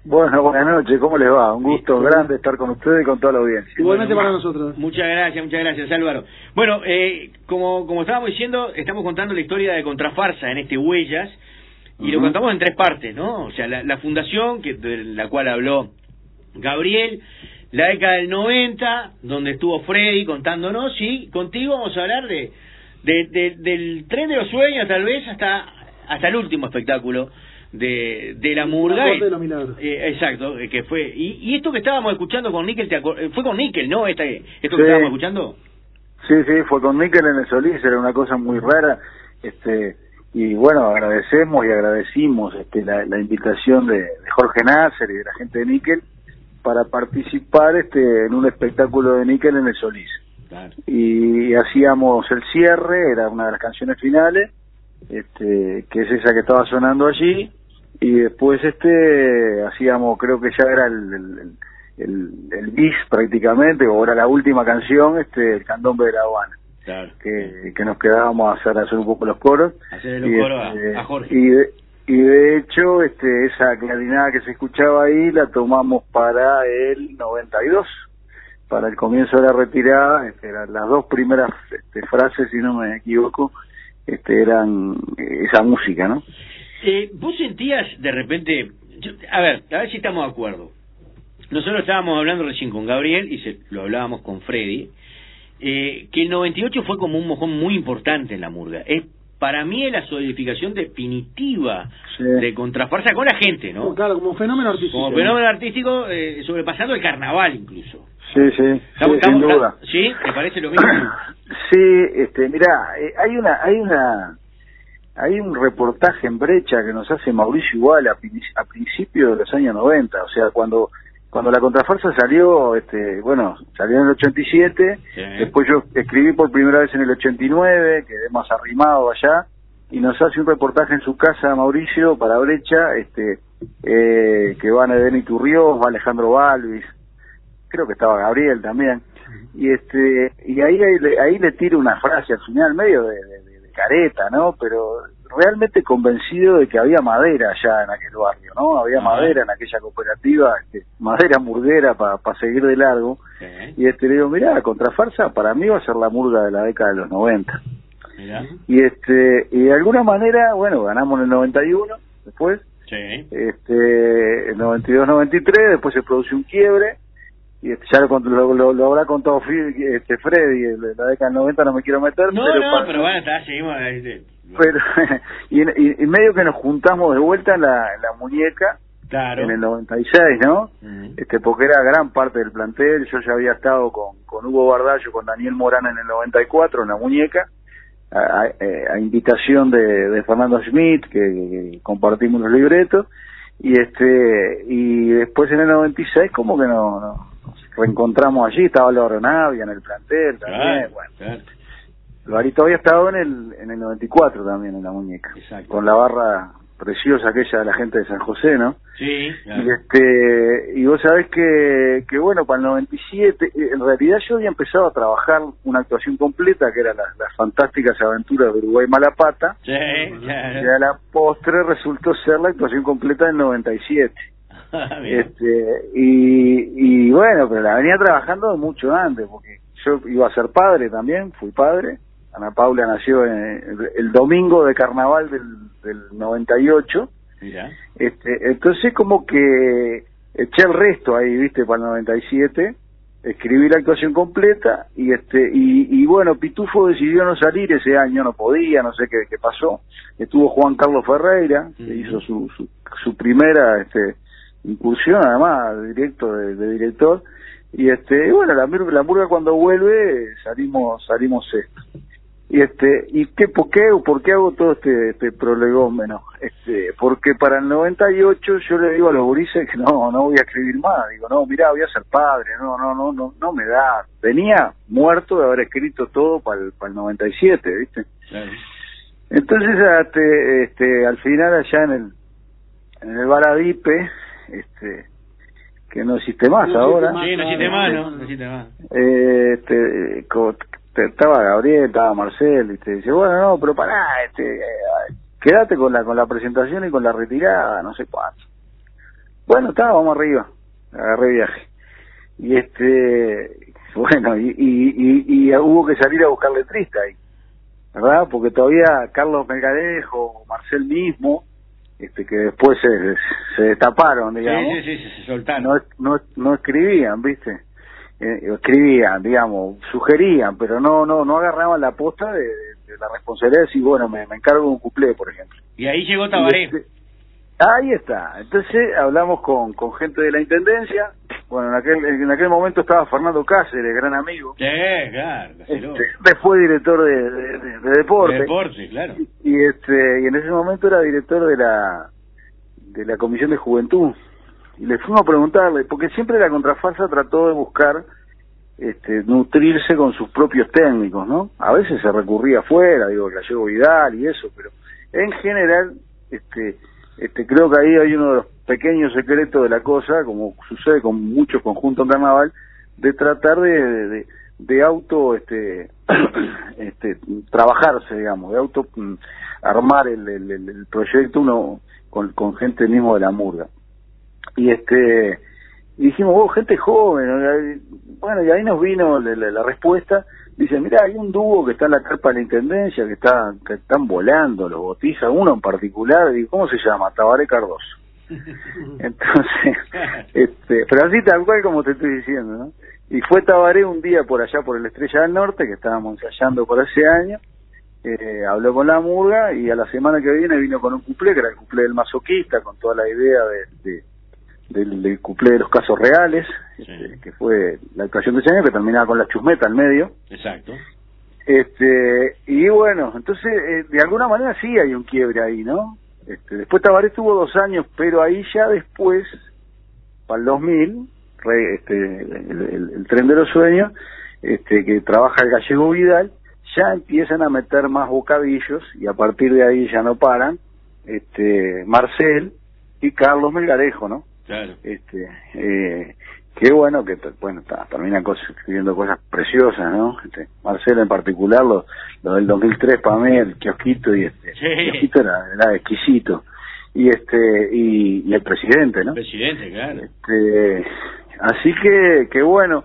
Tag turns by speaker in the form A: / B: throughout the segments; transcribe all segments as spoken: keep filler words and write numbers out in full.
A: Bueno, buenas noches, ¿cómo les va? Un gusto grande estar con ustedes y con toda la audiencia.
B: Igualmente para nosotros.
C: Muchas gracias, muchas gracias, Álvaro. Bueno, eh, como, como estábamos diciendo, estamos contando la historia de Contrafarsa en este Huellas, y uh-huh. lo contamos en tres partes, ¿no? O sea, la, la fundación, que de la cual habló Gabriel, la década del noventa, donde estuvo Freddy contándonos, y contigo vamos a hablar de, de, de del tren de los sueños, tal vez, hasta, hasta el último espectáculo de de la murga.
B: La de los milagros.
C: Eh, exacto, que fue y, y esto que estábamos escuchando con Níquel, te fue con Níquel, ¿no? Esta, esto que
A: sí.
C: estábamos escuchando.
A: Sí, sí, fue con Níquel en el Solís, era una cosa muy rara, este y bueno, agradecemos y agradecimos este la, la invitación de, de Jorge Nasser y de la gente de Níquel para participar este en un espectáculo de Níquel en el Solís.
C: Claro.
A: Y, y hacíamos el cierre, era una de las canciones finales, este que es esa que estaba sonando allí. Y después este hacíamos, creo que ya era el el, el, el bis prácticamente, o era la última canción, este el Candombe de La Habana.
C: Claro.
A: Que, que nos quedábamos a hacer, a hacer un poco los coros.
C: Hacer los
A: y,
C: coros
A: este,
C: a, a Jorge.
A: Y de, y de hecho este esa clarinada que se escuchaba ahí la tomamos para el noventa y dos, para el comienzo de la retirada. Este, eran las dos primeras este, frases, si no me equivoco, este eran esa música, ¿no?
C: Eh, ¿Vos sentías de repente, yo, a ver, a ver si estamos de acuerdo? Nosotros estábamos hablando recién con Gabriel y se, lo hablábamos con Freddy, eh, que el noventa y ocho fue como un mojón muy importante en la murga. Es para mí es la solidificación definitiva sí. de Contrafarsa con la gente, ¿no?
B: Claro, como fenómeno artístico.
C: Como fenómeno artístico, eh, sobrepasando el carnaval incluso.
A: Sí, sí,
C: ¿Estamos,
A: sí sin
C: estamos,
A: duda.
C: ¿Sí? ¿Te parece lo mismo?
A: Sí, este, mirá, eh, hay una, hay una... Hay un reportaje en Brecha que nos hace Mauricio Igual a, a principios de los años noventa, o sea, cuando cuando la Contrafarsa salió, este bueno, salió en el ochenta y siete, sí. Después yo escribí por primera vez en el ochenta y nueve, quedé más arrimado allá, y nos hace un reportaje en su casa, Mauricio, para Brecha, este eh, que van Eden Iturriós, va Alejandro Balvis, creo que estaba Gabriel también, y este y ahí ahí, ahí le tiro una frase al final, medio de, de careta, ¿no? Pero realmente convencido de que había madera allá en aquel barrio, ¿no? Había Ajá. madera en aquella cooperativa, este, madera murguera para pa seguir de largo. Sí. Y este le digo, mirá, Contrafarsa para mí va a ser la murga de la década de los noventa. Mirá. Y este y de alguna manera, bueno, ganamos en el noventa y uno, después, sí. este el noventa y dos noventa y tres, después se produce un quiebre. Y este, ya lo, lo, lo, lo habrá contado este Freddy, la década del noventa no me quiero meter.
C: No,
A: pero
C: no,
A: para...
C: pero bueno, está, seguimos. Este...
A: Pero, y, y, y medio que nos juntamos de vuelta en la, en la muñeca,
C: claro.
A: en el noventa y seis, ¿no? Uh-huh. Este porque era gran parte del plantel, yo ya había estado con, con Hugo Bardallo, con Daniel Morán en el noventa y cuatro, en la muñeca, a, a, a invitación de, de Fernando Schmidt, que, que compartimos los libretos, y este y después en el noventa y seis como que no... no reencontramos allí, estaba Laura Navia en el plantel también, claro, bueno. Claro. Barito había estado en el en el noventa y cuatro también en la muñeca. Exacto. Con la barra preciosa aquella de la gente de San José, ¿no?
C: Sí, claro.
A: Y este y vos sabés que que bueno, para el noventa y siete, en realidad yo había empezado a trabajar una actuación completa que era la, las fantásticas aventuras de Uruguay Malapata.
C: Sí, claro.
A: Y a la postre resultó ser la actuación completa del noventa y siete. este y, y bueno, pero la venía trabajando mucho antes, porque yo iba a ser padre también, fui padre. Ana Paula nació en el, el domingo de carnaval del, del noventa y ocho. Mira. Este, entonces como que eché el resto ahí, viste, para el noventa y siete, escribí la actuación completa y este y, y bueno, Pitufo decidió no salir ese año, no podía, no sé qué, qué pasó. Estuvo Juan Carlos Ferreira, que uh-huh. hizo su, su su primera este incursión, además directo de, de director, y este bueno, la la murga cuando vuelve salimos salimos esto. Y este y qué por qué por qué hago todo este este prolegómeno, este porque para el noventa y ocho yo le digo a los gurises que no no voy a escribir más, digo, no, mirá, voy a ser padre, no no no no no me da, venía muerto de haber escrito todo para el para el noventa y siete, ¿viste? Claro. Entonces este, este al final allá en el en el Baradipe, este que no existe más
C: no
A: ahora.
C: Sí, no existe más, no, no existe más.
A: Eh, este co, estaba Gabriel, estaba Marcel, y te dice, bueno, no, pero pará, este, eh, quédate con la con la presentación y con la retirada, no sé cuánto. Bueno, está, vamos arriba, agarré viaje. Y este, bueno, y, y, y, y hubo que salir a buscar letrista ahí, ¿verdad? Porque todavía Carlos Melgarejo, Marcel mismo, este que después se, se destaparon, digamos.
C: Sí, sí, sí, se soltaron.
A: No, no, no escribían, ¿viste? Eh, escribían, digamos, sugerían, pero no no no agarraban la posta de, de la responsabilidad de decir, bueno, me, me encargo de un cuplé, por ejemplo.
C: Y ahí llegó Tabaré.
A: Este, ahí está. Entonces hablamos con, con gente de la Intendencia. Bueno, en aquel en aquel momento estaba Fernando Cáceres, gran amigo.
C: Sí, claro.
A: Este, después director de, de, de, de deporte.
C: De deporte, claro.
A: Y, y este y en ese momento era director de la de la Comisión de Juventud. Y le fuimos a preguntarle, porque siempre la Contrafarsa trató de buscar este, nutrirse con sus propios técnicos, ¿no? A veces se recurría afuera, digo, Gallego Vidal y eso, pero en general, este, este, creo que ahí hay uno de los pequeños secretos de la cosa, como sucede con muchos conjuntos en carnaval, de tratar de, de, de auto, este, este, trabajarse, digamos, de auto mm, armar el, el, el proyecto uno con, con gente mismo de la murga. Y este y dijimos, oh, gente joven, bueno, y ahí nos vino la, la, la respuesta, dice, mira, hay un dúo que está en la carpa de la Intendencia, que está que están volando, los Botiza, uno en particular, digo, ¿cómo se llama? Tabaré Cardoso. Entonces, este, pero así tal cual como te estoy diciendo, ¿no? Y fue Tabaré un día por allá por el Estrella del Norte, que estábamos ensayando por ese año, eh, habló con la murga, y a la semana que viene vino con un cuplé, que era el cuplé del masoquista, con toda la idea de... de del, del cuplé de los casos reales, sí. este, que fue la actuación de ese año, que terminaba con la chusmeta al medio.
C: Exacto.
A: Este, y bueno, entonces, eh, de alguna manera sí hay un quiebre ahí, ¿no? Este, después Tabaré tuvo dos años, pero ahí ya después, para el dos mil, re, este, el, el, el tren de los sueños, este, que trabaja el Gallego Vidal, ya empiezan a meter más bocadillos, y a partir de ahí ya no paran, este, Marcel y Carlos Melgarejo, ¿no?
C: Claro.
A: Este, eh, qué bueno que, bueno, está, terminan cosas, escribiendo cosas preciosas, ¿no? Este, Marcelo en particular, lo, lo del dos mil tres para mí, el kiosquito, y este,
C: sí.
A: el kiosquito era, era exquisito. Y este, y, y el presidente, ¿no?
C: El presidente, claro.
A: Este, así que, que bueno,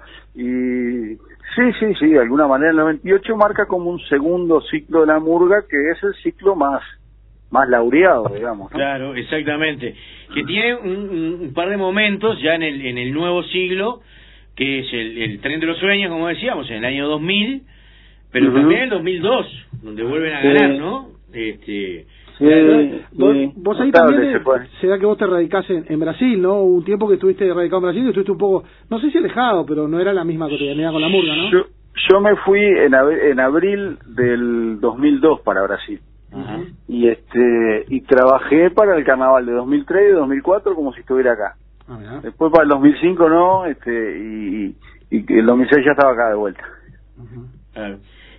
A: y sí, sí, sí, de alguna manera el noventa y ocho marca como un segundo ciclo de la murga, que es el ciclo más, más laureado, digamos, ¿no?
C: Claro, exactamente. Que tiene un, un par de momentos ya en el en el nuevo siglo, que es el, el tren de los sueños, como decíamos, en el año dos mil, pero uh-huh. también en el dos mil dos, donde vuelven a sí. ganar, ¿no? Este,
B: sí, sí. Vos, vos ahí también se, se da que vos te radicás en, en Brasil, ¿no? Hubo un tiempo que estuviste radicado en Brasil y estuviste un poco, no sé si alejado, pero no era la misma cotidianidad con la murga, ¿no?
A: Yo, yo me fui en, ab en abril del dos mil dos para Brasil.
C: Uh-huh.
A: Y este y trabajé para el carnaval de dos mil tres y dos mil cuatro como si estuviera acá. Uh-huh. Después para el dos mil cinco no, este y, y, y el dos mil seis ya estaba acá de vuelta.
C: Uh-huh. Claro.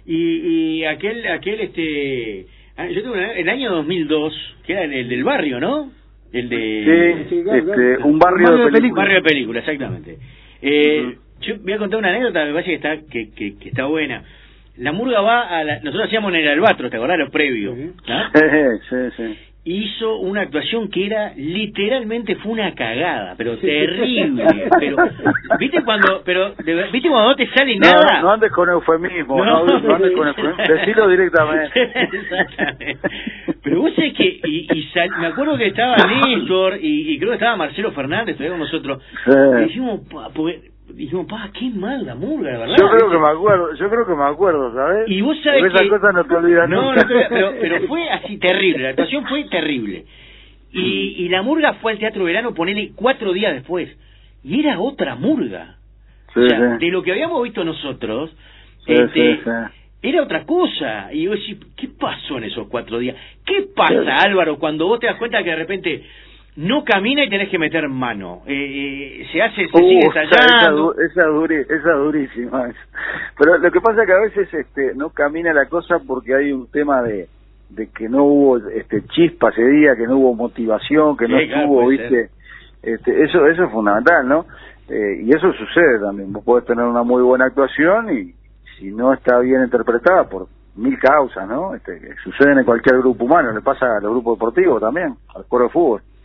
C: Y, y aquel aquel este yo tengo una, el año dos mil dos, que era el, el del barrio, ¿no? El de
A: sí, sí, claro, este, claro. un barrio, un barrio de, de película.
C: Un barrio de película, exactamente. Eh, uh-huh. Yo voy a contar una anécdota, me parece que está que, que, que está buena. La murga va a la... Nosotros hacíamos en el Albatros, ¿te acordás? Lo previo. ¿No?
A: Sí, sí.
C: Hizo una actuación que era, literalmente fue una cagada, pero terrible. pero ¿Viste cuando pero viste cuando no te sale
A: no,
C: nada?
A: No andes con eufemismo, no, no, no andes con eufemismo. Decilo directamente.
C: Exactamente. Pero vos sabés que... Y, y sal, me acuerdo que estaba Néstor y, y creo que estaba Marcelo Fernández, todavía con nosotros. Sí. Y dijimos... Porque, dijimos, pa, qué mal la murga, la verdad.
A: Yo creo que me acuerdo, yo creo que me acuerdo, ¿sabes?
C: Y vos sabés
A: Porque
C: que...
A: esas cosas no te olvidan
C: no,
A: nunca.
C: No, te, pero, pero fue así terrible, la actuación fue terrible. Y, y la murga fue al Teatro Verano, ponele cuatro días después. Y era otra murga.
A: Sí,
C: o sea,
A: sí.
C: de lo que habíamos visto nosotros,
A: sí,
C: este,
A: sí, sí.
C: era otra cosa. Y vos decís, ¿qué pasó en esos cuatro días? ¿Qué pasa, sí. Álvaro, cuando vos te das cuenta que de repente... no camina y tenés que meter mano, eh, eh, se hace, se uh, sigue ensayando.
A: Esa, esa, duri, esa durísima. Pero lo que pasa es que a veces este, no camina la cosa porque hay un tema de, de que no hubo este chispa ese día, que no hubo motivación, que
C: sí,
A: no
C: claro,
A: estuvo, viste, este, eso, eso es fundamental, ¿no? Eh, y eso sucede también. Vos podés tener una muy buena actuación y si no está bien interpretada por mil causas, ¿no? Este, que suceden en cualquier grupo humano, le pasa a los grupos deportivos también, al cuadro de fútbol.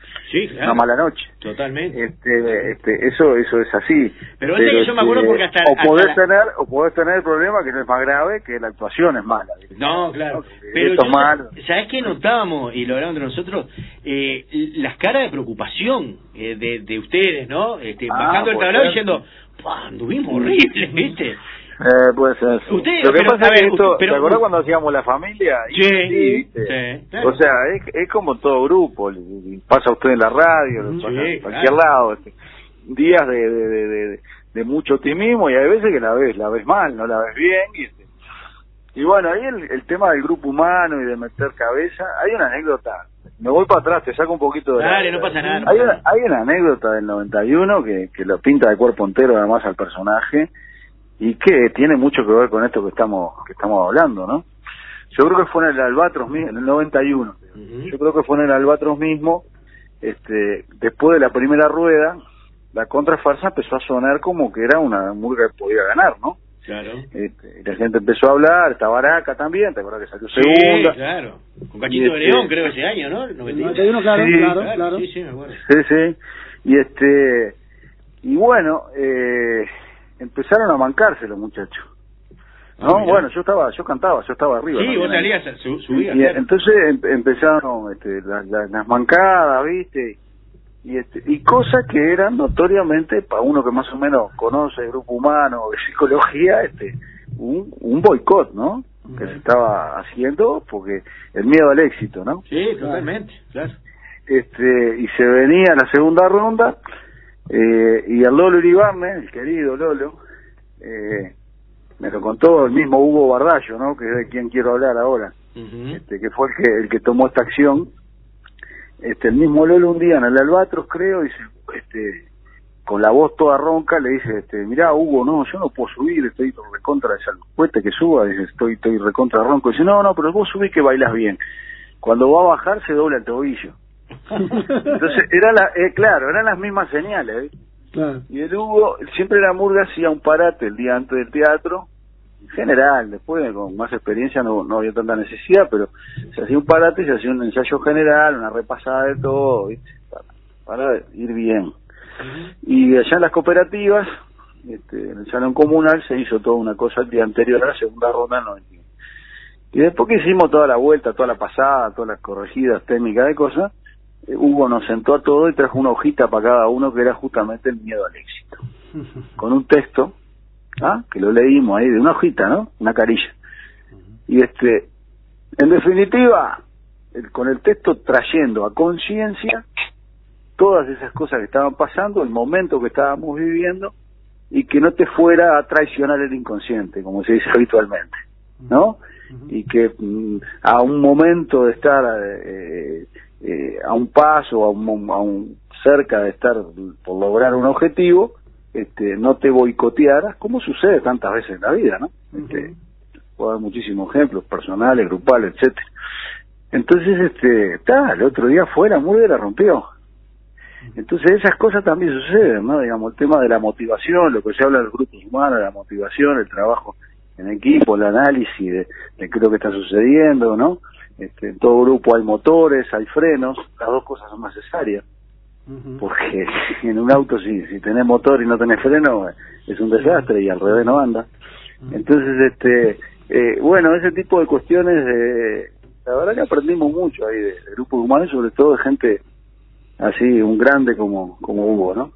C: Sí, claro.
A: Una mala noche.
C: Totalmente.
A: Este, este, eso, eso es así.
C: Pero, pero que yo me acuerdo porque hasta...
A: O podés
C: hasta
A: tener, la... o podés tener el problema que no es más grave, que la actuación es mala.
C: No, claro.
A: ¿No?
C: Pero
A: esto
C: yo,
A: es malo.
C: ¿sabés qué notábamos? Y lo hablamos entre nosotros, eh, las caras de preocupación eh, de, de ustedes, ¿no? Este, ah, bajando el tablado diciendo, anduvimos horribles, ¿viste?
A: Eh, puede ser. Sí.
C: Usted,
A: lo que
C: pero,
A: pasa
C: ver,
A: es que esto,
C: pero,
A: ¿te acordás cuando hacíamos la familia?
C: Sí,
A: sí,
C: sí claro.
A: O sea, es, es como todo grupo, pasa usted en la radio, sí, pasa en cualquier claro. lado, este, días de, de, de, de, de mucho optimismo y hay veces que la ves, la ves mal, no la ves bien, y, este, y bueno, ahí el, el tema del grupo humano y de meter cabeza, hay una anécdota, me voy para atrás, te saco un poquito de
C: Dale,
A: la,
C: no pasa nada.
A: Hay una, hay una anécdota del noventa y uno que, que lo pinta de cuerpo entero además al personaje, y que tiene mucho que ver con esto que estamos que estamos hablando, ¿no? Yo creo que fue en el Albatros mismo, en el noventa y uno. Uh-huh. Yo creo que fue en el Albatros mismo, este, después de la primera rueda, la contrafarsa empezó a sonar como que era una murga que podía ganar, ¿no?
C: Claro.
A: Este, y la gente empezó a hablar, está Baraca también, ¿te acuerdas que salió segunda?
C: Sí, claro. Con Cachito de León, este, creo ese año, ¿no?
B: noventa y uno, claro,
A: sí,
B: claro, claro, claro.
C: Sí, sí, me acuerdo.
A: Sí, sí. Y este, y bueno, eh... empezaron a mancarse los muchachos, ¿no? Ah, bueno, yo estaba, yo cantaba, yo estaba arriba.
C: Sí, vos salías, su, subías.
A: Y, y entonces em, empezaron este, las, las, las mancadas, ¿viste? Y este, y cosas que eran notoriamente, para uno que más o menos conoce el grupo humano, de psicología, este, un, un boicot, ¿no? Uh-huh. Que se estaba haciendo porque el miedo al éxito, ¿no?
C: Sí, totalmente, claro.
A: Este, y se venía la segunda ronda. Eh, y el Lolo Iribarne, el querido Lolo, eh, me lo contó el mismo Hugo Bardallo, ¿no? Que es de quien quiero hablar ahora, uh-huh. este, que fue el que el que tomó esta acción. Este, el mismo Lolo un día en el Albatros, creo, dice, este, con la voz toda ronca, le dice, este, mirá, Hugo, no, yo no puedo subir, estoy recontra de salcuete que suba, dice, estoy, estoy recontra ronco. Dice, no, no, pero vos subís que bailas bien. Cuando va a bajar se dobla el tobillo. Entonces era la eh, claro eran las mismas señales, ¿eh? Claro. Y el Hugo siempre la murga hacía un parate el día antes del teatro en general, después con más experiencia no, no había tanta necesidad, pero se hacía un parate, se hacía un ensayo general, una repasada de todo, ¿viste? Para, para ir bien. Uh-huh. Y allá en las cooperativas, este, en el salón comunal se hizo toda una cosa el día anterior a la segunda ronda, no. Y después que hicimos toda la vuelta, toda la pasada, todas las corregidas técnicas de cosas, Hugo nos sentó a todos y trajo una hojita para cada uno que era justamente el miedo al éxito, con un texto, ¿ah? Que lo leímos ahí de una hojita, ¿no? Una carilla. Y este, en definitiva, el, con el texto trayendo a conciencia todas esas cosas que estaban pasando, el momento que estábamos viviendo, y que no te fuera a traicionar el inconsciente, como se dice habitualmente, ¿no? Y que mm, a un momento de estar eh, eh, a un paso, a un, a un cerca de estar por lograr un objetivo, este, no te boicotearas, como sucede tantas veces en la vida, ¿no? Este, puedo dar muchísimos ejemplos personales, grupales, etcétera. Entonces, este, está, el otro día fue la murga y la rompió. Entonces esas cosas también suceden, ¿no? Digamos, el tema de la motivación, lo que se habla de los grupos humanos, la motivación, el trabajo en equipo, el análisis de, de qué es lo que está sucediendo, ¿no? Este, en todo grupo hay motores, hay frenos, las dos cosas son necesarias. Uh-huh. Porque en un auto si, si tenés motor y no tenés freno es un desastre y al revés no anda. Uh-huh. Entonces, este, eh, bueno, ese tipo de cuestiones, eh, la verdad que aprendimos mucho ahí de, de grupos humanos, sobre todo de gente así, un grande como como Hugo, ¿no?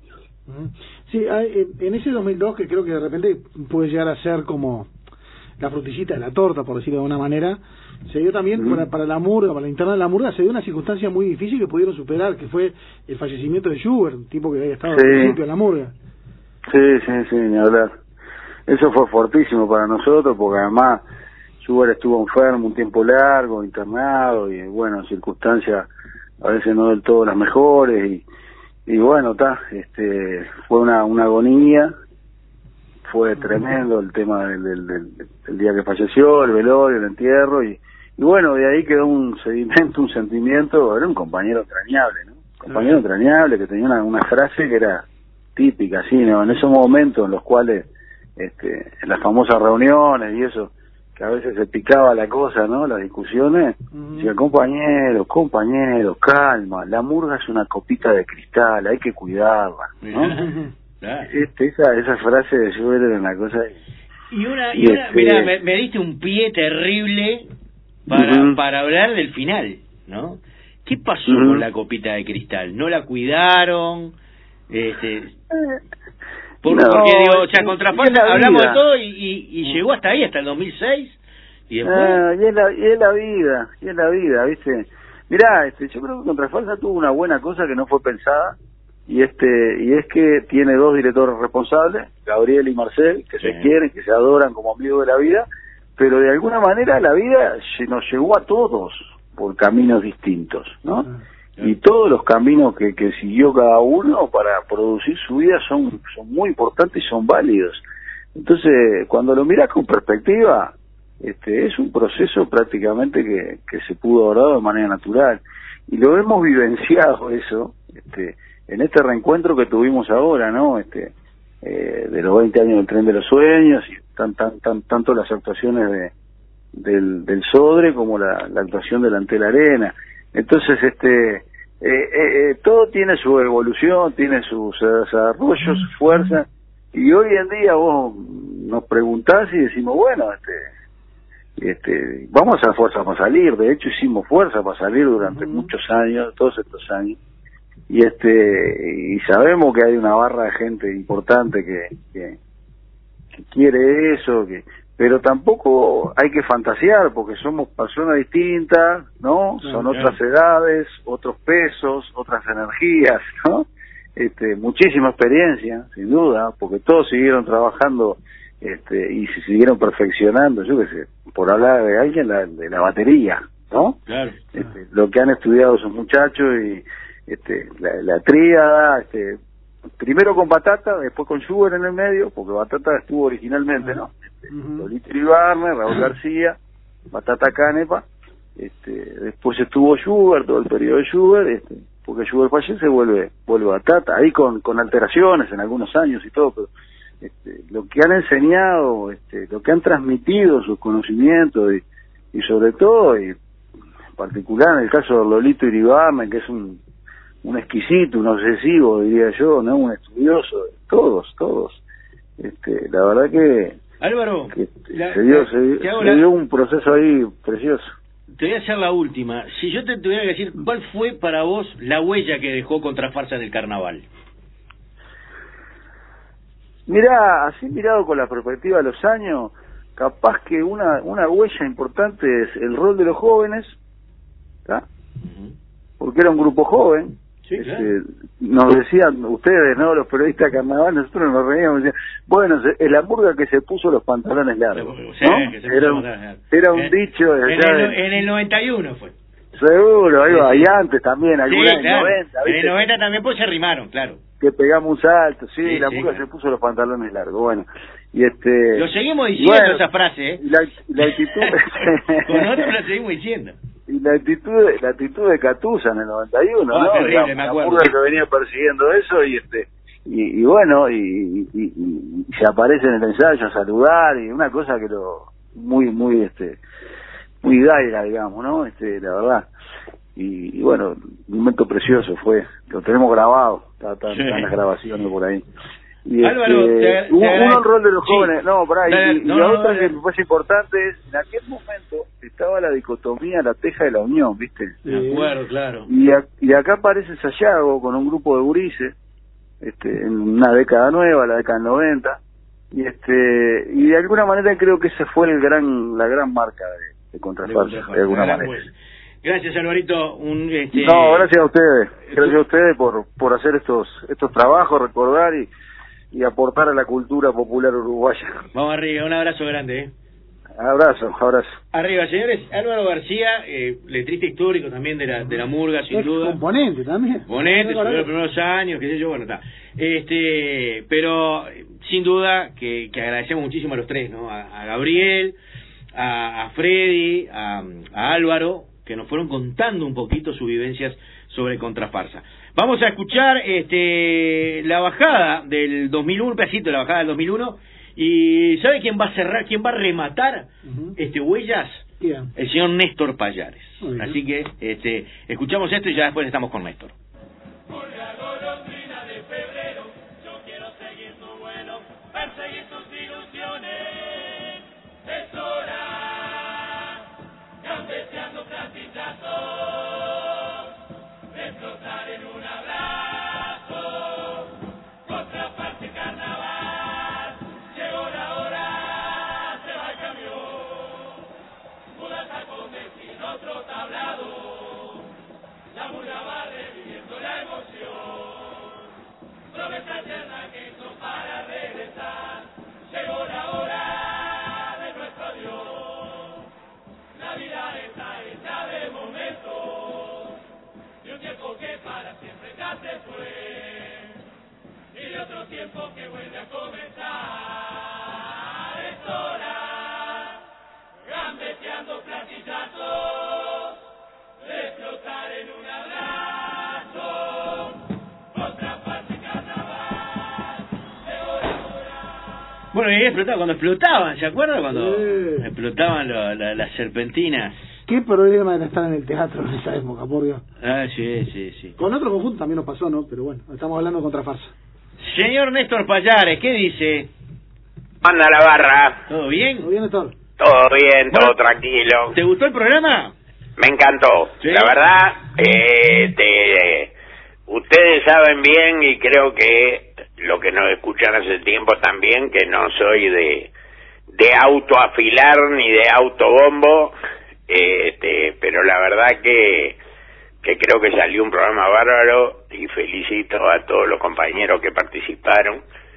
B: Sí, hay, en ese dos mil dos que creo que de repente puede llegar a ser como la frutillita de la torta, por decirlo de alguna manera, se dio también uh-huh. para, para la murga, para la interna de la murga, se dio una circunstancia muy difícil que pudieron superar, que fue el fallecimiento de Schubert, un tipo que había estado
A: sí.
B: al principio en la murga.
A: Sí, sí, sí, ni hablar. Eso fue fortísimo para nosotros, porque además Schubert estuvo enfermo un tiempo largo, internado, y bueno, circunstancias a veces no del todo las mejores, y, y bueno, está, este, fue una, una agonía, fue tremendo el tema del, del, del, del día que falleció, el velorio, el entierro, y, y bueno, de ahí quedó un sedimento, un sentimiento, era un compañero entrañable, ¿no? Compañero entrañable que tenía una, una frase que era típica, así, ¿no? En esos momentos en los cuales, este, en las famosas reuniones y eso, que a veces se picaba la cosa, ¿no? Las discusiones. Uh-huh. Decía, compañeros, compañeros, calma, la murga es una copita de cristal, hay que cuidarla, ¿no? este, esa, esa frase de Schubert era una cosa...
C: Y una, y una este... mirá, me, me diste un pie terrible para, uh-huh. para hablar del final, ¿no? ¿Qué pasó uh-huh. con la copita de cristal? ¿No la cuidaron? Este... Por, no, porque digo, o sea, Contrafarsa hablamos de todo y, y, y llegó hasta ahí, hasta el dos mil seis, y después...
A: Ah, y es la, y es la vida, y es la vida, ¿viste? Mirá, este, yo creo que Contrafarsa tuvo una buena cosa que no fue pensada, y este y es que tiene dos directores responsables, Gabriel y Marcel, que sí. se quieren, que se adoran como amigos de la vida, pero de alguna manera la vida nos llevó a todos por caminos distintos, ¿no? Ah. Y todos los caminos que, que siguió cada uno para producir su vida son, son muy importantes y son válidos. Entonces, cuando lo miras con perspectiva, este, es un proceso prácticamente que, que se pudo lograr de manera natural. Y lo hemos vivenciado eso, este, en este reencuentro que tuvimos ahora, ¿no? Este, eh, de los veinte años del Tren de los Sueños, y tan, tan, tan, tanto las actuaciones de, del, del Sodre como la, la actuación del Antel Arena. Entonces, este, eh, eh, eh, todo tiene su evolución, tiene sus desarrollos, su fuerza, y hoy en día vos nos preguntás y decimos, bueno, este, este, vamos a fuerza para salir. De hecho, hicimos fuerza para salir durante uh-huh. muchos años, todos estos años, y este, y sabemos que hay una barra de gente importante que, que, que quiere eso, que pero tampoco hay que fantasear porque somos personas distintas, ¿no? Son claro, otras claro. edades, otros pesos, otras energías, ¿no? Este, muchísima experiencia, sin duda, porque todos siguieron trabajando este, y se siguieron perfeccionando, yo qué sé, por hablar de alguien, la, de la batería, ¿no? Claro. Este, lo que han estudiado esos muchachos y este, la, la tríada, este, primero con Batata, después con Schubert en el medio, porque Batata estuvo originalmente, ¿no? Este, uh-huh. Lolito Iribarne, Raúl García, Batata Canepa, este, después estuvo Schubert, todo el periodo de Schubert, este, porque Schubert fallece, vuelve, vuelve Batata, ahí con, con alteraciones en algunos años y todo, pero este, lo que han enseñado, este, lo que han transmitido, sus conocimientos y, y sobre todo, y en particular en el caso de Lolito Iribarne, que es un un exquisito, un obsesivo, diría yo, ¿no? Un estudioso, todos, todos. Este, la verdad que,
C: Álvaro,
A: que
C: la,
A: se, dio,
C: la,
A: se, se
C: la,
A: dio un proceso ahí precioso.
C: Te voy a hacer la última. Si yo te tuviera que decir, ¿cuál fue para vos la huella que dejó Contrafarsa en el carnaval?
A: Mirá, así mirado con la perspectiva de los años, capaz que una, una huella importante es el rol de los jóvenes, ¿tá? Uh-huh. Porque era un grupo joven. Sí, claro. Este, nos decían ustedes, ¿no? Los periodistas de carnaval, nosotros nos reíamos y decían, bueno, es la murga que se puso los pantalones largos, sí, ¿no? Que se era, un, era un en, dicho de
C: en, el, en el noventa y uno fue.
A: Seguro, ahí va, y antes también, alguna
C: sí, claro.
A: noventa,
C: ¿viste? En el noventa también pues se rimaron, claro.
A: Que pegamos un salto, sí, sí la
C: sí,
A: murga
C: claro.
A: se puso los pantalones largos, bueno. Y este
C: lo seguimos diciendo bueno, esa frase, ¿eh?
A: Y la, la actitud
C: con nosotros la seguimos diciendo.
A: Y la actitud la actitud de Catusa en el noventa y uno, oh, ¿no?
C: Terrible,
A: Digamos,
C: me
A: la
C: acuerdo.
A: murga que venía persiguiendo eso y este y, y bueno, y, y, y, y se aparece en el ensayo a saludar y una cosa que lo muy muy este muy daira, digamos, ¿no? Este, la verdad. Y, y bueno, un momento precioso fue, lo tenemos grabado, está, está, sí. Están las grabaciones por ahí. Y
C: Álvaro,
A: este,
C: te,
A: hubo
C: te
A: uno el rol de los sí. jóvenes, no, por ahí,
C: Dale,
A: y,
C: no,
A: y la
C: no,
A: otra
C: no,
A: que
C: no.
A: me parece importante es, en aquel momento estaba la dicotomía, la teja de la unión, ¿viste?
C: De acuerdo, claro.
A: Y, a, y acá aparece Sayago con un grupo de gurises, este, en una década nueva, la década del noventa, y este, y de alguna manera creo que esa fue el gran, la gran marca de, de Contrafarsa, de, de alguna manera. Pues.
C: Gracias, Alvarito. Un, este...
A: No, gracias a ustedes. Gracias a ustedes por por hacer estos estos trabajos, recordar y, y aportar a la cultura popular uruguaya.
C: Vamos arriba, un abrazo grande. ¿eh?
A: Abrazo, abrazo.
C: Arriba, señores. Álvaro García, eh, letrista histórico también de la de la murga, sin
B: es
C: duda.
B: Componente también.
C: Componente, sobre los primeros años, qué sé yo, bueno, está. Este, pero sin duda que, que agradecemos muchísimo a los tres, ¿no? A, a Gabriel, a, a Freddy, a, a Álvaro, que nos fueron contando un poquito sus vivencias sobre Contrafarsa. Vamos a escuchar este la bajada del dos mil uno, un pedacito de la bajada del dos mil uno, ¿Y sabe quién va a cerrar, quién va a rematar
B: Uh-huh.
C: este Huellas?
B: Bien.
C: El señor Néstor Pallares.
B: Muy bien.
C: Así que este, escuchamos esto y ya después estamos con Néstor. Bueno, y ahí explotaba, cuando explotaban, ¿se acuerda? Cuando
B: Sí.
C: explotaban lo, la, las serpentinas.
B: Qué problema era estar en el teatro en esa época, por Dios.
C: Ah, sí, sí, sí.
B: Con otro conjunto también nos pasó, ¿no? Pero bueno, estamos hablando de Contrafarsa.
C: Señor Néstor Pallares, ¿qué dice?
D: Anda la barra.
C: ¿Todo bien?
B: ¿Todo bien, Néstor?
D: Todo bien, todo
C: Bueno,
D: tranquilo.
C: ¿Te gustó el programa?
D: Me encantó.
C: ¿Sí?
D: La verdad, eh, te- ustedes saben bien y creo que lo que nos escuchan hace tiempo también, que no soy de, de autoafilar ni de autobombo, eh, este, pero la verdad que, que creo que salió un programa bárbaro y felicito a todos los compañeros que participaron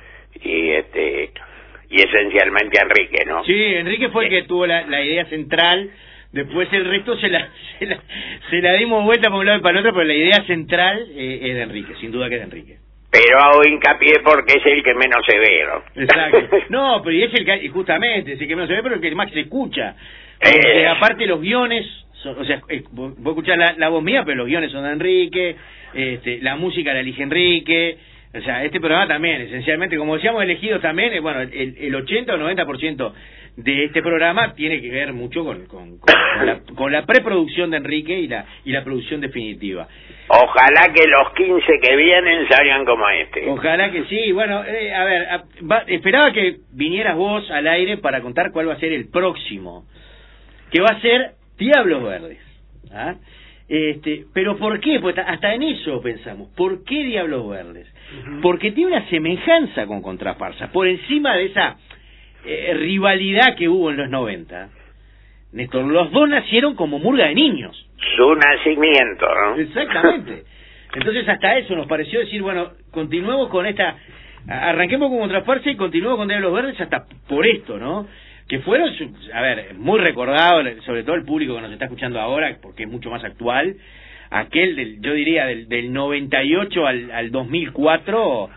D: y este y esencialmente a Enrique, ¿no?
C: Sí, Enrique fue el que tuvo la, la idea central. Después el resto se la, se la se la dimos vuelta para un lado y para el otro, pero la idea central eh, es de Enrique, sin duda que es de Enrique.
D: Pero hago hincapié porque es el que menos se ve, ¿no?
C: Exacto. No, pero y es el que, justamente, es el que menos se ve, pero el que más se escucha. Porque
D: Eh.
C: aparte los guiones, son, o sea, eh, vos vos escuchás la, la voz mía, pero los guiones son de Enrique, este, la música la elige Enrique. O sea, este programa también, esencialmente, como decíamos, elegidos también, eh, bueno, el, el ochenta o noventa por ciento de este programa tiene que ver mucho con, con, con, con la, con la preproducción de Enrique y la y la producción definitiva.
D: Ojalá que los quince que vienen salgan como este.
C: Ojalá que sí. Bueno, eh, a ver, a- va- esperaba que vinieras vos al aire para contar cuál va a ser el próximo, que va a ser Diablos Verdes. ¿Ah? Este, pero ¿por qué? Pues hasta en eso pensamos. ¿Por qué Diablos Verdes? Uh-huh. Porque tiene una semejanza con Contrafarsa, por encima de esa eh, rivalidad que hubo en los noventa. Néstor, los dos nacieron como murga de niños.
D: Su nacimiento, ¿no?
C: Exactamente. Entonces hasta eso nos pareció decir, bueno, continuemos con esta, arranquemos con Contrafarsa y continuemos con Diablos Verdes hasta por esto, ¿no? Que fueron, a ver, muy recordados, sobre todo el público que nos está escuchando ahora, porque es mucho más actual, aquel del, yo diría, del, del noventa y ocho al, al dos mil cuatro,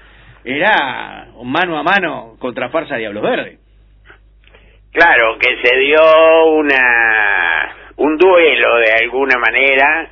C: era mano a mano Contrafarsa Diablos Verdes.
D: Claro, que se dio una un duelo de alguna manera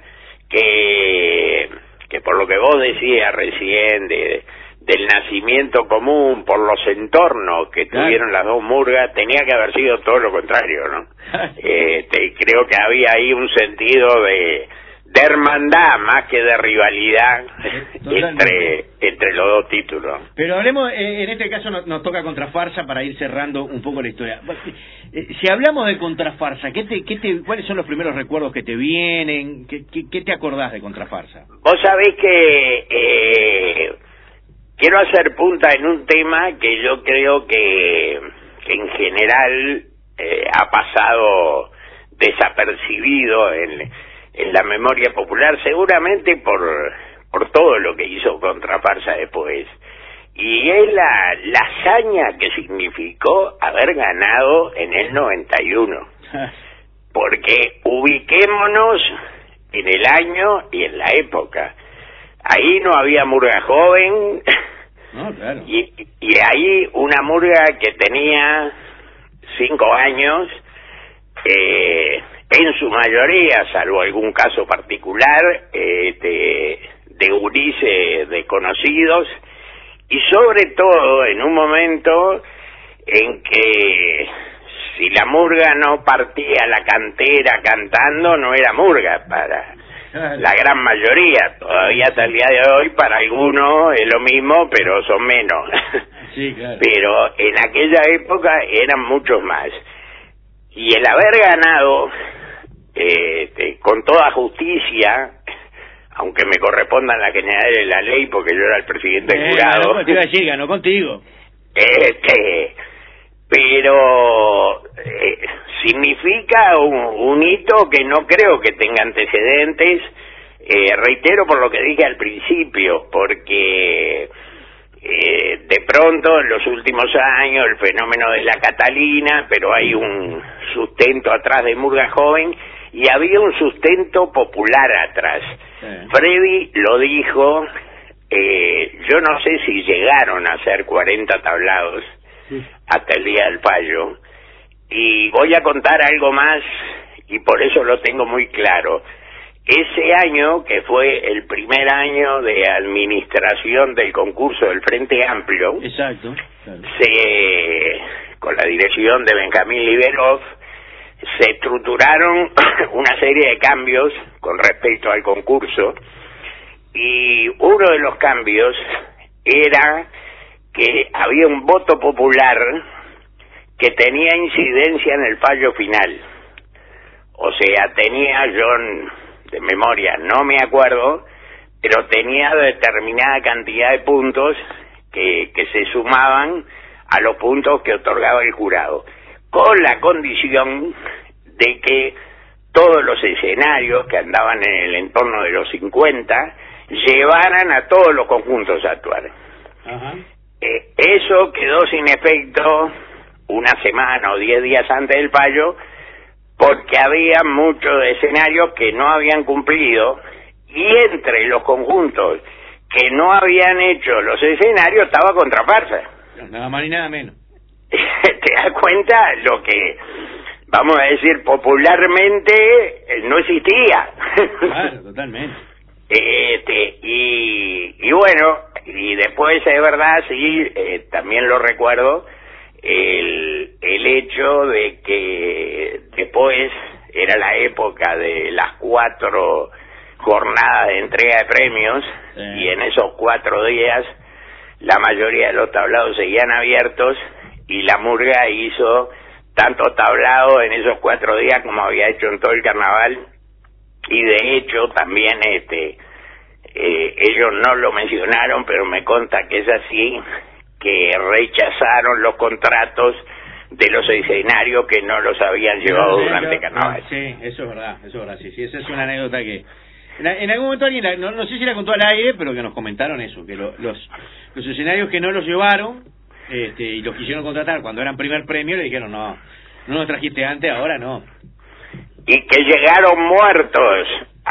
D: que que por lo que vos decías recién de, del nacimiento común, por los entornos que
C: claro.
D: tuvieron las dos murgas, tenía que haber sido todo lo contrario, ¿no? este, creo que había ahí un sentido de de hermandad más que de rivalidad entre entre los dos títulos.
C: Pero hablemos, eh, en este caso nos, nos toca Contrafarsa para ir cerrando un poco la historia. Eh, si hablamos de Contrafarsa, ¿qué te, qué te, ¿cuáles son los primeros recuerdos que te vienen? ¿Qué, qué, qué te acordás de Contrafarsa?
D: Vos sabés que eh, quiero hacer punta en un tema que yo creo que, que en general eh, ha pasado desapercibido en en la memoria popular, seguramente por por todo lo que hizo Contrafarsa después, y es la, la hazaña que significó haber ganado en el noventa y uno, porque ubiquémonos en el año y en la época. Ahí no había murga joven,
C: no, claro.
D: y, y ahí una murga que tenía cinco años, eh, en su mayoría, salvo algún caso particular, eh, de, de gurises desconocidos, y sobre todo en un momento en que si la murga no partía la cantera cantando, no era murga para la gran mayoría. Todavía hasta el día de hoy para algunos es lo mismo, pero son menos.
C: Sí, claro.
D: Pero en aquella época eran muchos más. Y el haber ganado eh, con toda justicia, aunque me correspondan la general de la ley porque yo era el presidente del
C: eh,
D: jurado.
C: No, te iba a decir, ganó contigo.
D: Este, pero eh, significa un, un hito que no creo que tenga antecedentes, eh, reitero por lo que dije al principio, porque eh, de pronto en los últimos años el fenómeno de la Catalina, pero hay un sustento atrás de Murga Joven y había un sustento popular atrás. Sí. Freddy lo dijo, eh, yo no sé si llegaron a hacer cuarenta tablados sí. hasta el día del fallo, y voy a contar algo más y por eso lo tengo muy claro. Ese año, que fue el primer año de administración del concurso del Frente Amplio,
C: exacto, claro.
D: se, con la dirección de Benjamín Liberov, se estructuraron una serie de cambios con respecto al concurso, y uno de los cambios era que había un voto popular que tenía incidencia en el fallo final. O sea, tenía, yo de memoria no me acuerdo, pero tenía determinada cantidad de puntos que, que se sumaban a los puntos que otorgaba el jurado, con la condición de que todos los escenarios que andaban en el entorno de los cincuenta llevaran a todos los conjuntos a actuar. Ajá. Eh, eso quedó sin efecto una semana o diez días antes del fallo, porque había muchos escenarios que no habían cumplido, y entre los conjuntos que no habían hecho los escenarios estaba Contrafarsa.
C: Nada más ni nada menos.
D: ¿Te das cuenta? Lo que, vamos a decir popularmente, no existía.
C: Claro, totalmente.
D: Este, y, y bueno, y después es verdad, sí, eh, también lo recuerdo, el, el hecho de que después era la época de las cuatro jornadas de entrega de premios, sí. y en esos cuatro días la mayoría de los tablados seguían abiertos, y la Murga hizo tanto tablado en esos cuatro días como había hecho en todo el carnaval, y de hecho también este eh, ellos no lo mencionaron, pero me consta que es así, que rechazaron los contratos de los escenarios que no los habían llevado no, durante el carnaval.
C: Sí, eso es verdad, eso es verdad, sí, sí, esa es una anécdota que en, en algún momento alguien, la, no, no sé si la contó al aire, pero que nos comentaron eso, que lo, los los escenarios que no los llevaron este, y los quisieron contratar cuando eran primer premio, le dijeron no, no nos trajiste antes, ahora no.
D: Y que llegaron muertos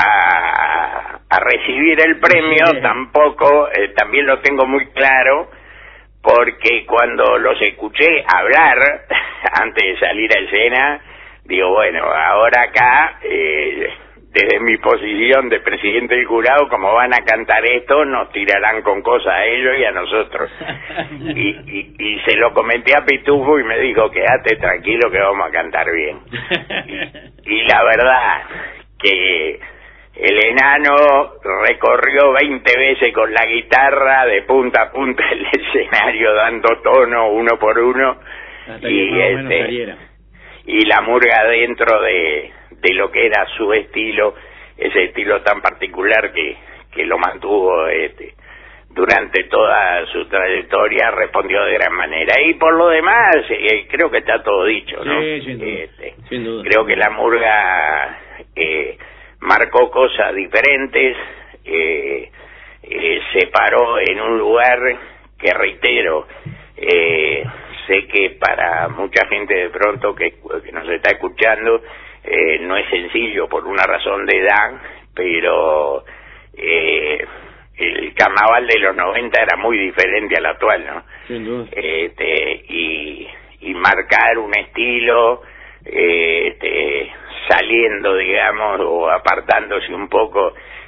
D: a, a recibir el premio, sí. tampoco, eh, también lo tengo muy claro, porque cuando los escuché hablar antes de salir a escena, digo, bueno, ahora acá, eh, desde mi posición de presidente del jurado, como van a cantar esto, nos tirarán con cosas a ellos y a nosotros. y, y, y se lo comenté a Pitufo y me dijo, quédate tranquilo que vamos a cantar bien. y, y la verdad que el enano recorrió veinte veces con la guitarra de punta a punta el escenario, dando tono uno por uno, y este y la Murga dentro de, de lo que era su estilo, ese estilo tan particular que, que lo mantuvo este durante toda su trayectoria, respondió de gran manera. Y por lo demás, eh, creo que está todo dicho, ¿no?
C: Sí, sin duda,
D: este,
C: sin duda.
D: Creo que la Murga eh, marcó cosas diferentes, eh, eh, se paró en un lugar que, reitero, eh, sé que para mucha gente de pronto que, que nos está escuchando eh, no es sencillo por una razón de edad, pero eh, el carnaval de los noventa era muy diferente al actual, ¿no?
C: Sin duda.
D: Este, y, y marcar un estilo, eh, este, saliendo, digamos, o apartándose un poco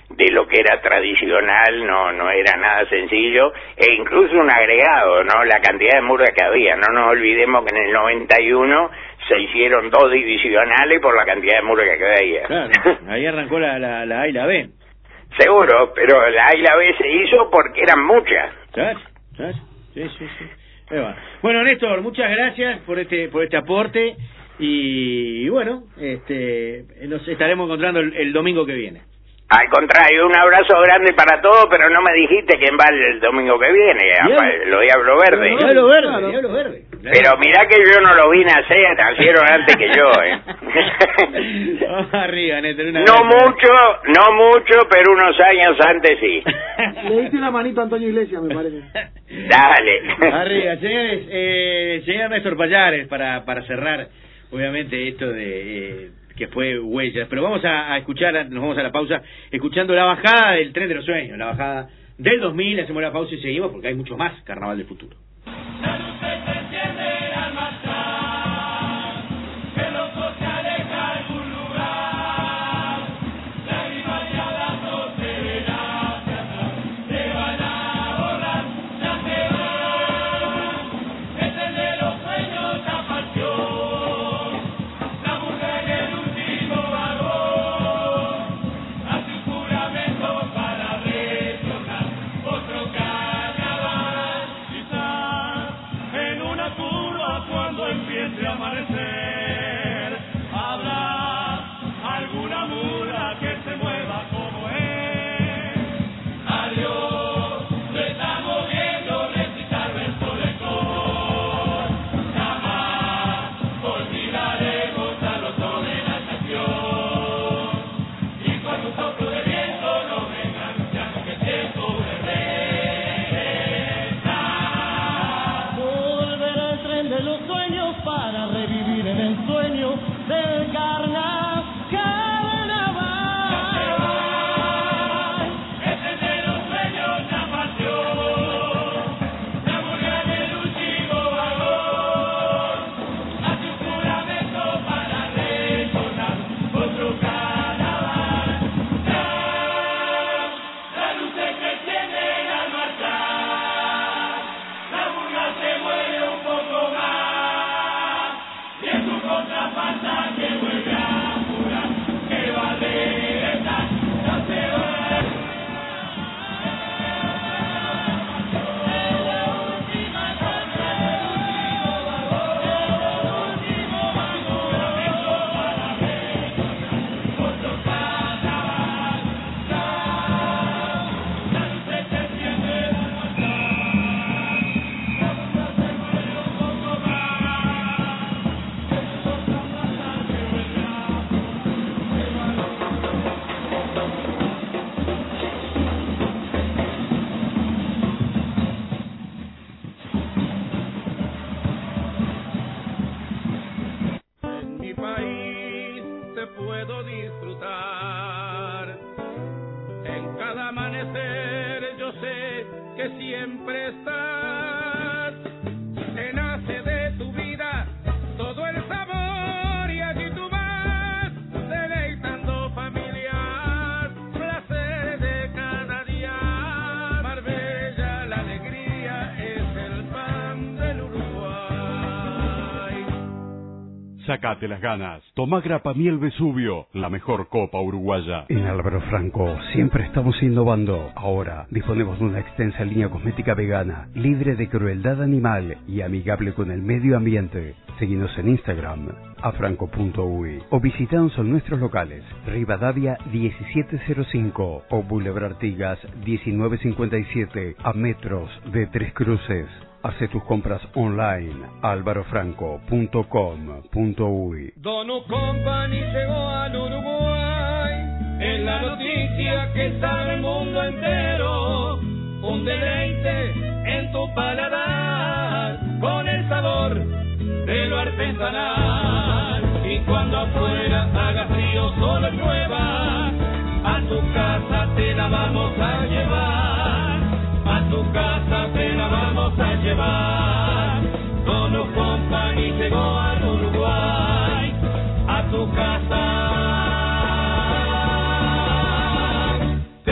D: de lo que era tradicional, no no era nada sencillo, e incluso un agregado, ¿no? La cantidad de murgas que había, no nos olvidemos que en el noventa y uno se hicieron dos divisionales por la cantidad de murgas que había.
C: Claro, ahí arrancó la, la, la A y la B.
D: Seguro, pero la A y la B se hizo porque eran muchas.
C: Claro, claro, sí, sí, sí. Ahí va. Bueno, Néstor, muchas gracias por este por este aporte y, y bueno, este nos estaremos encontrando el, el domingo que viene.
D: Al contrario, un abrazo grande para todos, pero no me dijiste quién va el domingo que viene,
C: Diablo.
D: los Diablos Verdes.
C: Diablo Verde, claro. Diablo Verde. Claro.
D: Pero mirá que yo no lo vine a hacer, nacieron antes que yo, ¿eh?
C: Vamos arriba, Néstor. Una
D: no
C: vez.
D: mucho, no mucho, pero unos años antes sí.
B: Le diste una manito a Antonio Iglesias, me parece.
D: Dale.
C: Arriba, señores, eh, señor Néstor Pallares, para, para cerrar, obviamente, esto de... Eh, que fue Huellas, pero vamos a, a escuchar, nos vamos a la pausa, escuchando la bajada del tren de los sueños, la bajada del dos mil, hacemos la pausa y seguimos porque hay mucho más Carnaval del Futuro.
E: Sacate las ganas. Toma Grapa Miel Vesubio, la mejor copa uruguaya.
F: En Álvaro Franco siempre estamos innovando. Ahora disponemos de una extensa línea cosmética vegana, libre de crueldad animal y amigable con el medio ambiente. Seguinos en Instagram, afranco punto uy, o visitanos en nuestros locales, Rivadavia diecisiete cero cinco o Boulevard Artigas diecinueve cincuenta y siete, a metros de Tres Cruces. Hace tus compras online, álvaro franco punto com punto uy.
G: Dono Company llegó al Uruguay, es la noticia que sabe el mundo entero. Un deleite en tu paladar, con el sabor de lo artesanal. Y cuando afuera haga frío, solo llueva, a tu casa te la vamos a llevar. A tu casa te la vamos a llevar. Dono Company llegó al Uruguay, a tu casa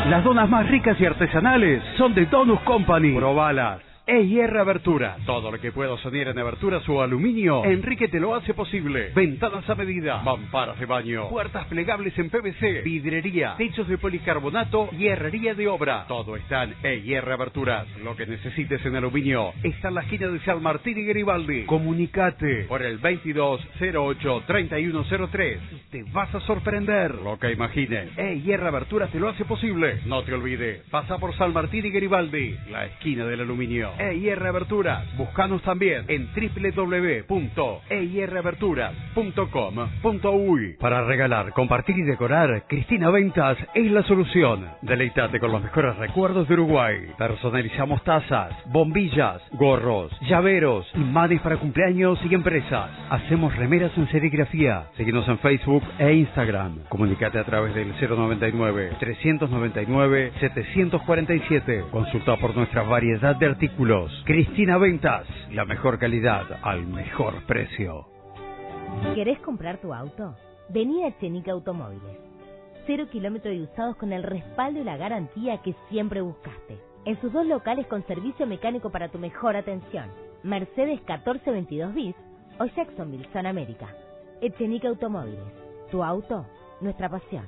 F: Las donas más ricas y artesanales son de Donus Company. Probalas. E I R Abertura. Todo lo que puedo soñar en aberturas o aluminio, Enrique te lo hace posible. Ventanas a medida, mamparas de baño, puertas plegables en P V C, vidrería, techos de policarbonato y herrería de obra. Todo está en E I R Aberturas. Lo que necesites en aluminio está en la esquina de San Martín y Garibaldi. Comunicate por el veintidós cero ocho treinta y uno cero tres. Te vas a sorprender. Lo que imagines, E I R Aberturas te lo hace posible. No te olvides, pasa por San Martín y Garibaldi, la esquina del aluminio. E I R Aberturas. Búscanos también en doble u doble u doble u punto e i r aberturas punto com punto u y. Para regalar, compartir y decorar, Cristina Ventas es la solución. Deleitate con los mejores recuerdos de Uruguay. Personalizamos tazas, bombillas, gorros, llaveros, imanes para cumpleaños y empresas. Hacemos remeras en serigrafía. Síguenos en Facebook e Instagram. Comunicate a través del cero noventa y nueve, trescientos noventa y nueve, setecientos cuarenta y siete. Consulta por nuestra variedad de artículos. Cristina Ventas, la mejor calidad al mejor precio.
H: ¿Querés comprar tu auto? Vení a Echenique Automóviles. Cero kilómetros y usados con el respaldo y la garantía que siempre buscaste. En sus dos locales con servicio mecánico para tu mejor atención. Mercedes catorce veintidós bis o Jacksonville, San América. Echenique Automóviles. Tu auto, nuestra pasión.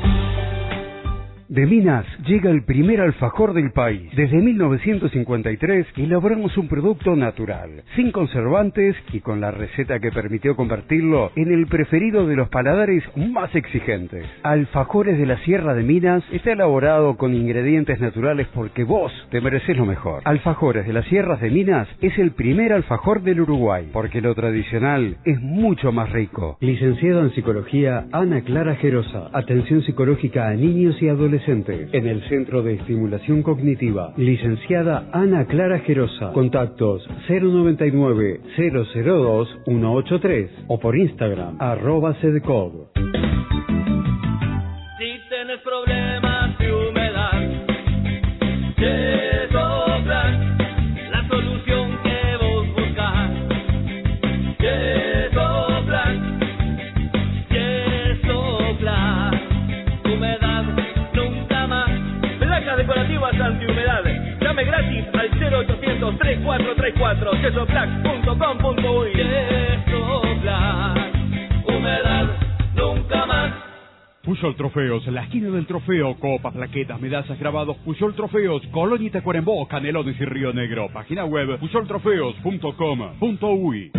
F: De Minas llega el primer alfajor del país. Desde mil novecientos cincuenta y tres elaboramos un producto natural, sin conservantes y con la receta que permitió convertirlo en el preferido de los paladares más exigentes. Alfajores de la Sierra de Minas está elaborado con ingredientes naturales porque vos te mereces lo mejor. Alfajores de las Sierras de Minas es el primer alfajor del Uruguay, porque lo tradicional es mucho más rico.
I: Licenciada en Psicología, Ana Clara Gerosa. Atención psicológica a niños y adolescentes. En el Centro de Estimulación Cognitiva, licenciada Ana Clara Gerosa. Contactos cero noventa y nueve, cero cero dos, ciento ochenta y tres o por Instagram, arroba sedcog.
G: Si tienes problemas de humedad, Yesoplan, la solución que vos buscas. Yesoplan, Yesoplan, humedad nunca más. Placas decorativas antihumedad. Llame gratis al cero ochocientos, treinta y cuatro treinta y cuatro, yesoplac punto com punto u y. Yesoplan, humedad nunca más.
E: Puyol Trofeos, la esquina del trofeo, copas, plaquetas, medallas, grabados. Puyol Trofeos, Colonia y Tacuarembó, Canelones y Río Negro. Página web puyol trofeos punto com punto u y.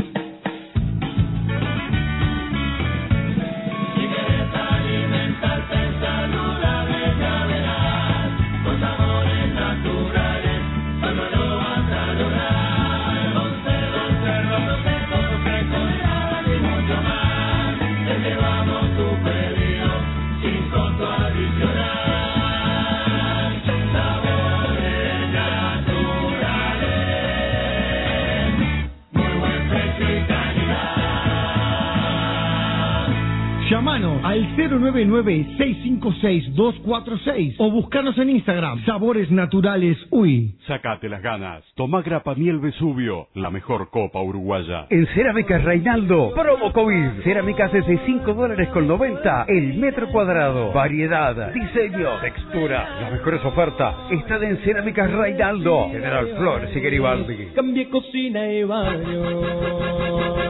J: Llamanos al cero nueve nueve, seis cinco seis, dos cuatro seis o buscanos en Instagram, Sabores Naturales U Y.
E: Sacate las ganas. Tomá grapa miel Vesubio, la mejor copa uruguaya.
F: En Cerámicas Reinaldo, promo COVID. Cerámicas desde cinco dólares con noventa el metro cuadrado. Variedad, diseño, textura. Las mejores ofertas están en Cerámicas Reinaldo, General Flores y Garibaldi.
G: Cambie cocina y baño.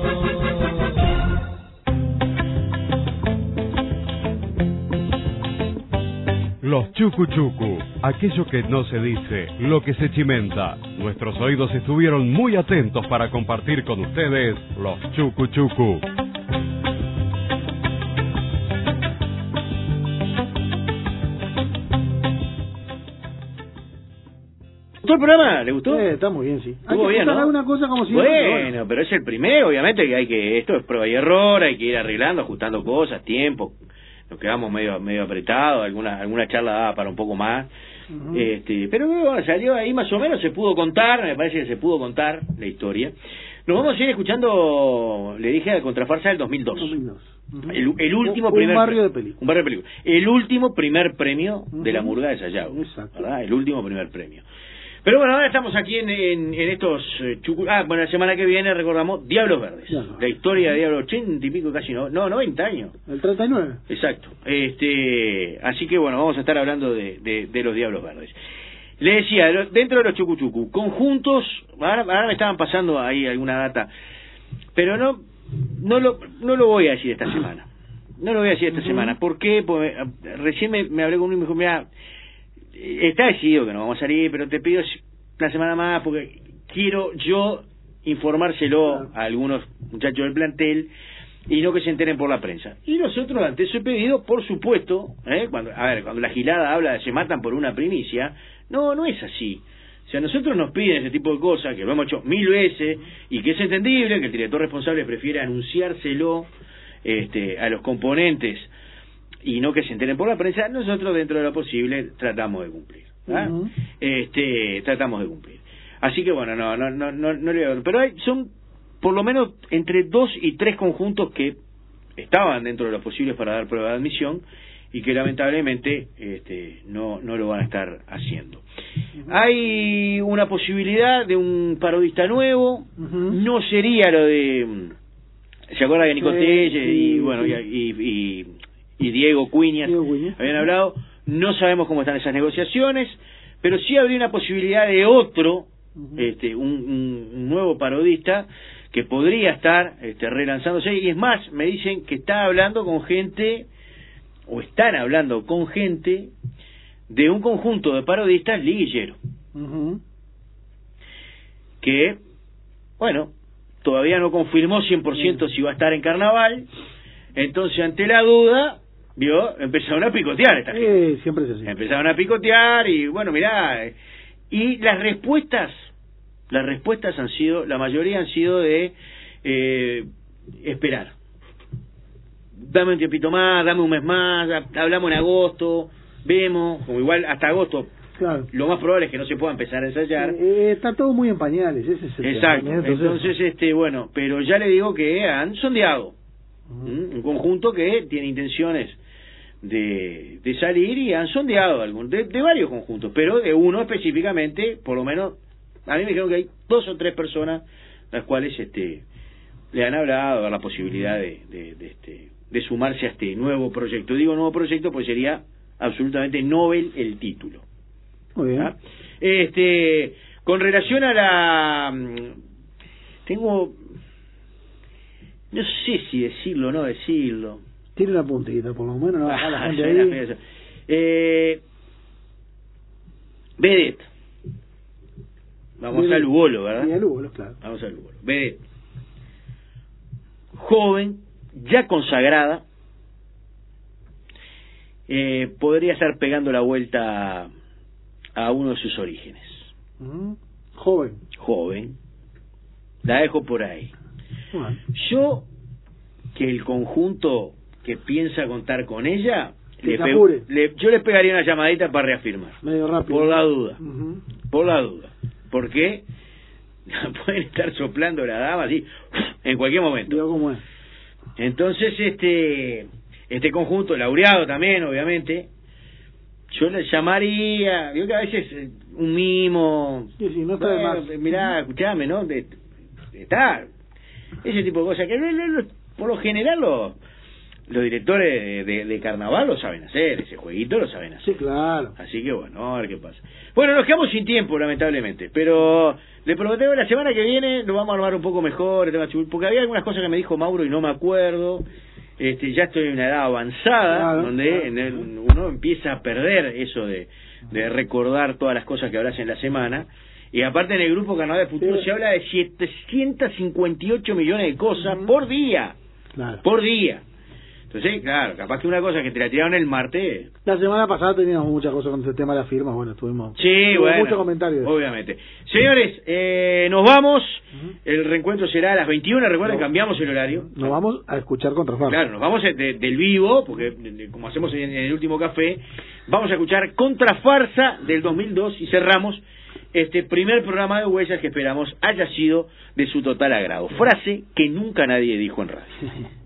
E: Los Chucu Chucu, aquello que no se dice, lo que se chimenta. Nuestros oídos estuvieron muy atentos para compartir con ustedes los Chucu Chucu.
C: ¿Gustó el programa? ¿Le gustó?
B: Eh, está muy bien, sí. Hay
C: Estuvo
B: que
C: bien,
B: contar
C: ¿no?
B: alguna cosa como si...
C: Bueno, pero es el primero, obviamente que hay que... Esto es prueba y error, hay que ir arreglando, ajustando cosas, tiempo. Nos quedamos medio medio apretados, alguna alguna charla daba para un poco más. Uh-huh. este Pero bueno, salió ahí más o menos, se pudo contar, me parece que se pudo contar la historia. Nos vamos a ir escuchando, le dije, a Contrafarsa del dos mil dos. dos mil dos. Uh-huh. el, el último
B: un,
C: primer...
B: Un barrio de película.
C: Un barrio de película. El último primer premio uh-huh. de la Murga de Sayago.
B: Exacto.
C: ¿Verdad? El último primer premio. Pero bueno, ahora estamos aquí en, en, en estos eh, chucu... Ah, bueno, la semana que viene recordamos Diablos Verdes. Ya no. La historia de Diablos, ochenta y pico casi, no, no, noventa años.
B: El treinta y nueve.
C: Exacto. Este, así que bueno, vamos a estar hablando de, de, de los Diablos Verdes. Le decía, dentro de los chucuchucu, conjuntos, ahora, ahora me estaban pasando ahí alguna data, pero no no lo no lo voy a decir esta semana. No lo voy a decir esta uh-huh. semana. ¿Por qué? Porque recién me, me hablé con uno y me dijo, mira, está decidido que no vamos a salir, pero te pido una semana más porque quiero yo informárselo a algunos muchachos del plantel y no que se enteren por la prensa. Y nosotros ante ese pedido, por supuesto, ¿eh? cuando a ver, cuando la gilada habla de se matan por una primicia, no, no es así. O sea, nosotros nos piden ese tipo de cosas, que lo hemos hecho mil veces, y que es entendible que el director responsable prefiere anunciárselo este, a los componentes y no que se enteren por la prensa. Nosotros, dentro de lo posible, tratamos de cumplir. ¿Ah? Uh-huh. Este, tratamos de cumplir. Así que bueno, no, no, no, no, no le... Pero hay, son por lo menos entre dos y tres conjuntos que estaban dentro de los posibles para dar prueba de admisión y que lamentablemente este, no, no lo van a estar haciendo. Uh-huh. Hay una posibilidad de un parodista nuevo, uh-huh. no sería lo de... ¿Se acuerda de Nico sí, Telle sí, y bueno sí. y, y, y Diego Cuñas habían hablado? No sabemos cómo están esas negociaciones, pero sí habría una posibilidad de otro, uh-huh. este, un, un, un nuevo parodista que podría estar este, relanzándose, y es más, me dicen que está hablando con gente, o están hablando con gente, de un conjunto de parodistas liguillero. Uh-huh. Que, bueno, todavía no confirmó cien por ciento uh-huh. si va a estar en carnaval, entonces ante la duda, vio, empezaron a picotear esta gente.
B: Eh, siempre es así.
C: Empezaron a picotear y, bueno, mirá, y las respuestas... Las respuestas han sido, la mayoría han sido de eh, esperar. Dame un tiempito más, dame un mes más, hablamos en agosto, vemos, como igual hasta agosto, claro. Lo más probable es que no se pueda empezar a ensayar.
B: Eh, está todo muy en pañales, ese es el
C: Exacto, tema. Entonces, entonces este, bueno, pero ya le digo que han sondeado uh-huh. un conjunto que tiene intenciones de, de salir y han sondeado algún, de, de varios conjuntos, pero de uno específicamente, por lo menos. A mí me dijeron que hay dos o tres personas las cuales este le han hablado de la posibilidad de, de, de, este, de sumarse a este nuevo proyecto. Digo nuevo proyecto porque sería absolutamente Nobel el título.
B: Muy bien.
C: ¿Ah? Este, con relación a la... Tengo... No sé si decirlo o no decirlo.
B: Tiene una puntita, por lo menos. No,
C: ah,
B: la gente ahí.
C: Eh, Vedette. Vamos Vedette. A Lugolo, ¿verdad?
B: Sí, a Lugolo, claro.
C: Vamos a Lugolo. Vedette. Joven, ya consagrada, eh, podría estar pegando la vuelta a uno de sus orígenes.
B: Uh-huh. Joven.
C: Joven. La dejo por ahí.
B: Bueno.
C: Yo, que el conjunto que piensa contar con ella, le pe le, yo le pegaría una llamadita para reafirmar.
B: Medio rápido.
C: Por la duda.
B: Uh-huh.
C: Por la duda. Porque pueden estar soplando la dama así en cualquier momento.
B: Digo cómo es.
C: Entonces, este este conjunto, laureado también, obviamente, yo le llamaría, yo que a veces un mimo,
B: sí, sí, no está
C: bueno,
B: de más.
C: Mirá, escuchame, ¿no? De, de, está ese tipo de cosas que por lo general los, los directores de, de, de carnaval lo saben hacer, ese jueguito lo saben hacer.
B: Sí, claro.
C: Así que bueno, a ver qué pasa. Bueno, nos quedamos sin tiempo, lamentablemente, pero le prometemos la semana que viene lo vamos a armar un poco mejor, porque había algunas cosas que me dijo Mauro y no me acuerdo. Este, ya estoy en una edad avanzada, claro, donde claro. En el, uno empieza a perder eso de, de recordar todas las cosas que hablas en la semana. Y aparte en el grupo Carnaval de Futuro sí. Se habla de setecientos cincuenta y ocho millones de cosas uh-huh. por día.
B: Claro.
C: Por día. Entonces, claro, capaz que una cosa que te la tiraron el martes...
B: La semana pasada teníamos muchas cosas con el tema de las firmas, bueno, estuvimos...
C: Sí, bueno,
B: muchos comentarios.
C: Obviamente. Señores, eh, nos vamos, uh-huh. El reencuentro será a las veintiuna, recuerden, no, cambiamos el horario.
B: Nos vamos a escuchar Contrafarsa.
C: Claro, nos vamos de, del vivo, porque de, de, como hacemos en, en el último café, vamos a escuchar Contrafarsa del dos mil dos y cerramos este primer programa de Huellas que esperamos haya sido de su total agrado. Frase que nunca nadie dijo en radio.